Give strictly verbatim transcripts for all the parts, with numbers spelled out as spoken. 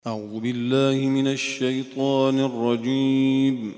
أعوذ بالله من الشيطان الرجيم.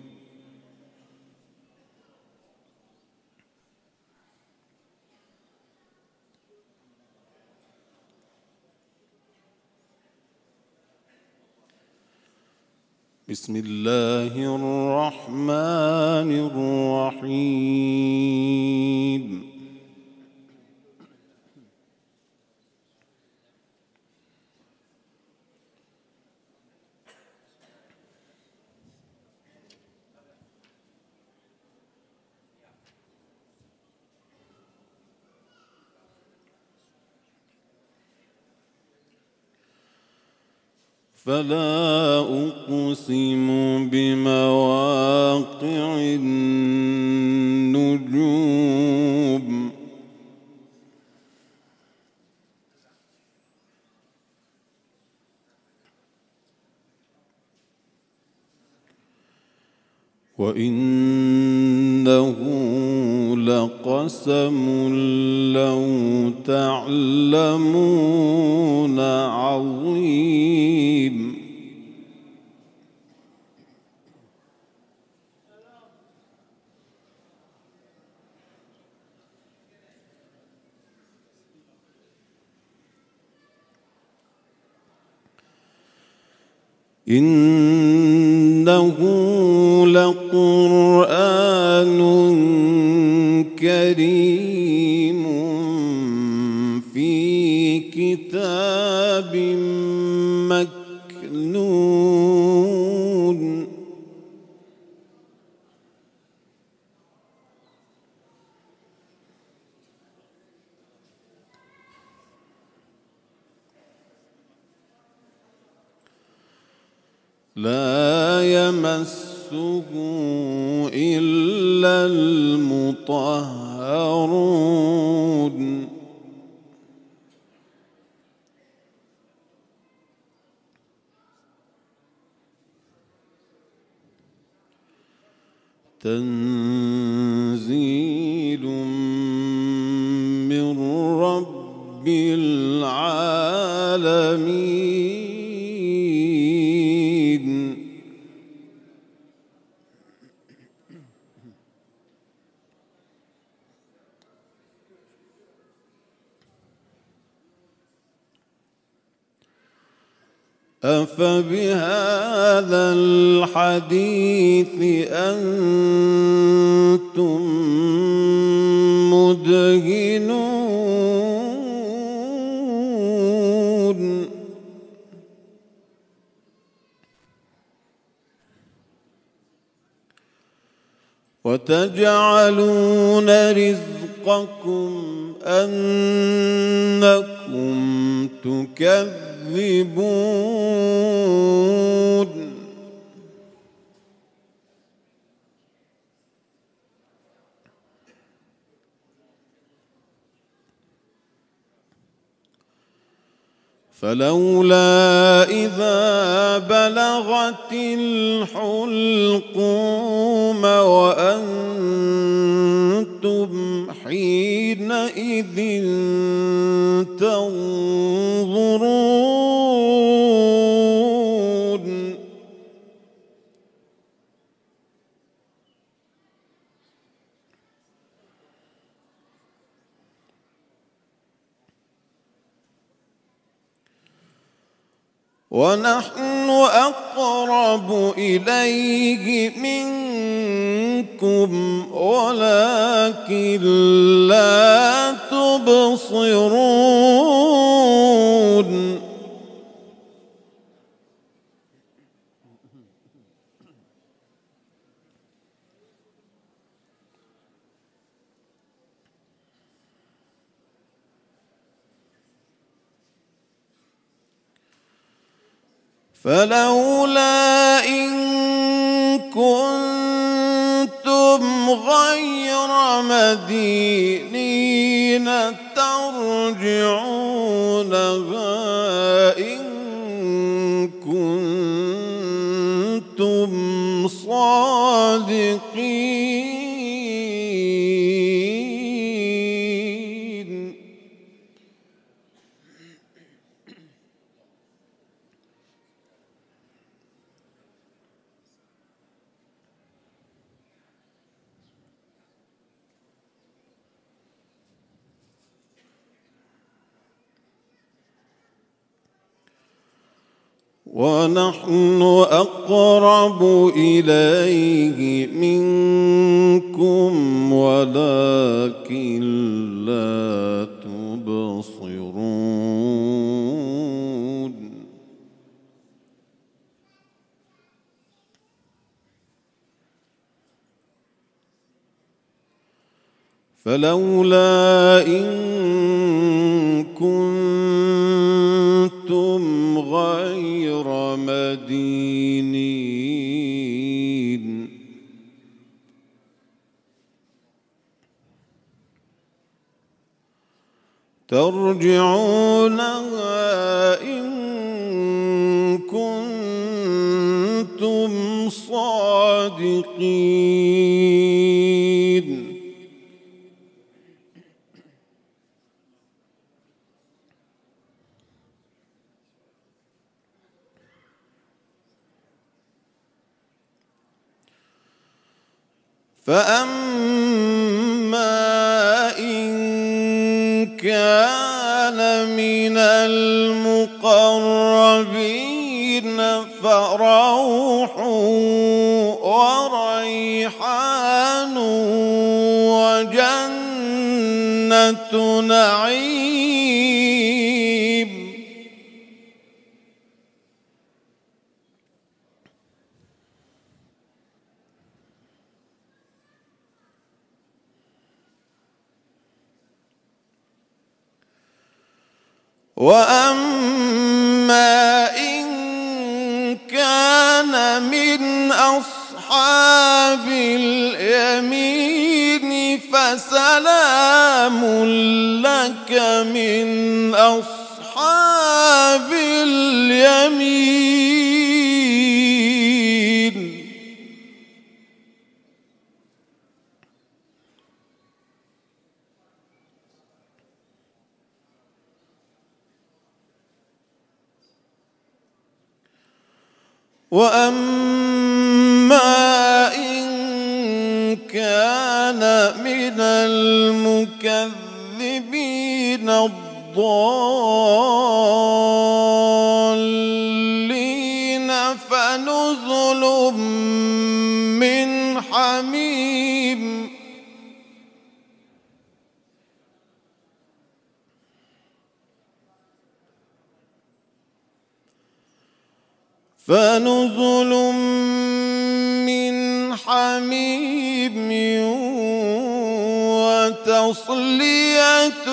بسم الله الرحمن الرحيم. فلا أقسم بمواقع النجوم وإنه لقسم لو تعلمون عظيم. إنه لقرآن كريم في كتاب مكنون لا يمسه إلا المطهرون تنزيل من رب العالمين. أفبهذا الحديث أنتم مدهنون وتجعلون رزقكم أنكم تكذبون. فلولا إذا بلغت الحلقوم وأنتم حينئذ تنظرون. ونحن أقرب إليه منكم ولكن لا تبصرون. فلولا إن كنتم غير مدينين ترجعونها إن كنتم صادقين. ونحن أقرب إليه منكم ولكن لا تبصرون. فلولا إن كنتم غير مدينين ترجعونها إن كنتم صادقين. فأما إن كان من المقربين فروح وريحان وجنة نعيم. وأما إن كان من أصحاب اليمين فسلام لك من أصحاب اليمين. وأما إن كان من المكذبين الضالين فنزل من حميم. فنزل من حميم وتصلية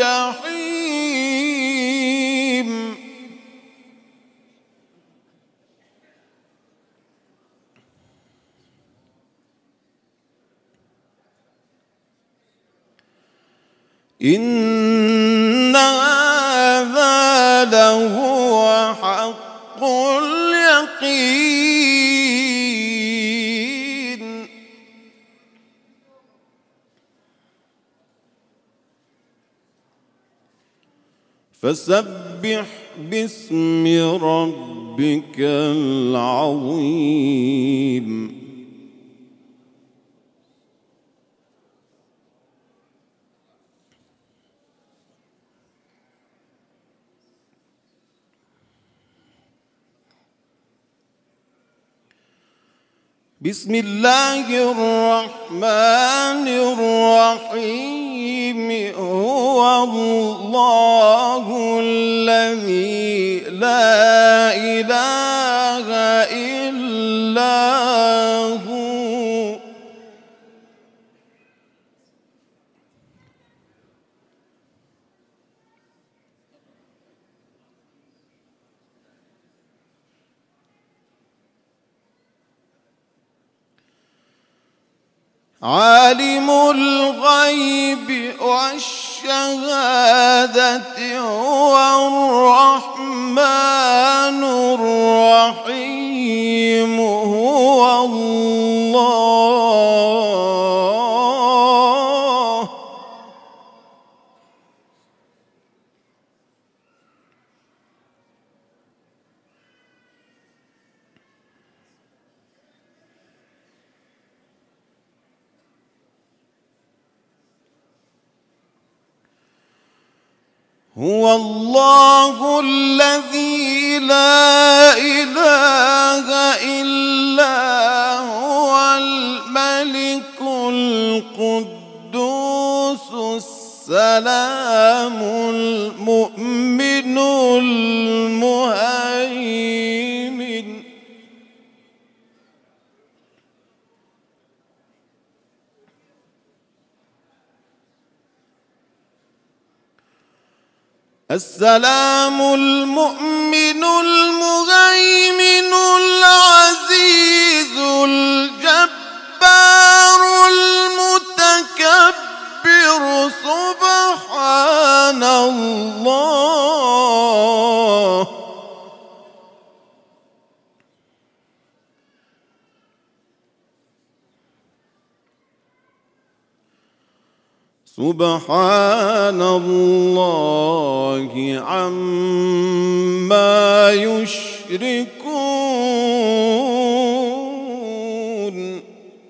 جحيم. إن هذا لهو حق اليقين. فسبح باسم ربك العظيم. بسم الله الرحمن الرحيم. هو الله الذي لا إله إلا هو عالم الغيب والشهادة هو الرحمن الرحيم. هو الله هو الله الذي لا إله السلام المؤمن المهيمن السلام المؤمن المهيمن العزيز الجبار المتكبر سبحان الله سبحان الله عما يشركون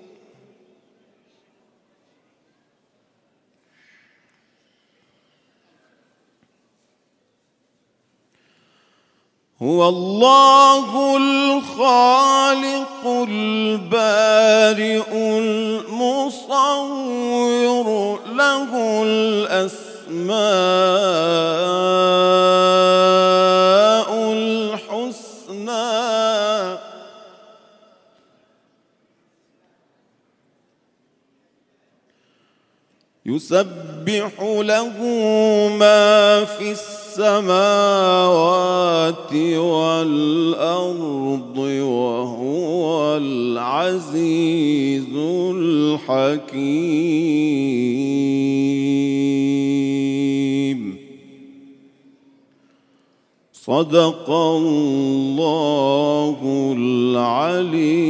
هو الله الخالق البارئ المصور له الأسماء الحسنى يسبح له ما في السماوات والأرض وهو العزيز الحكيم صدق الله العلي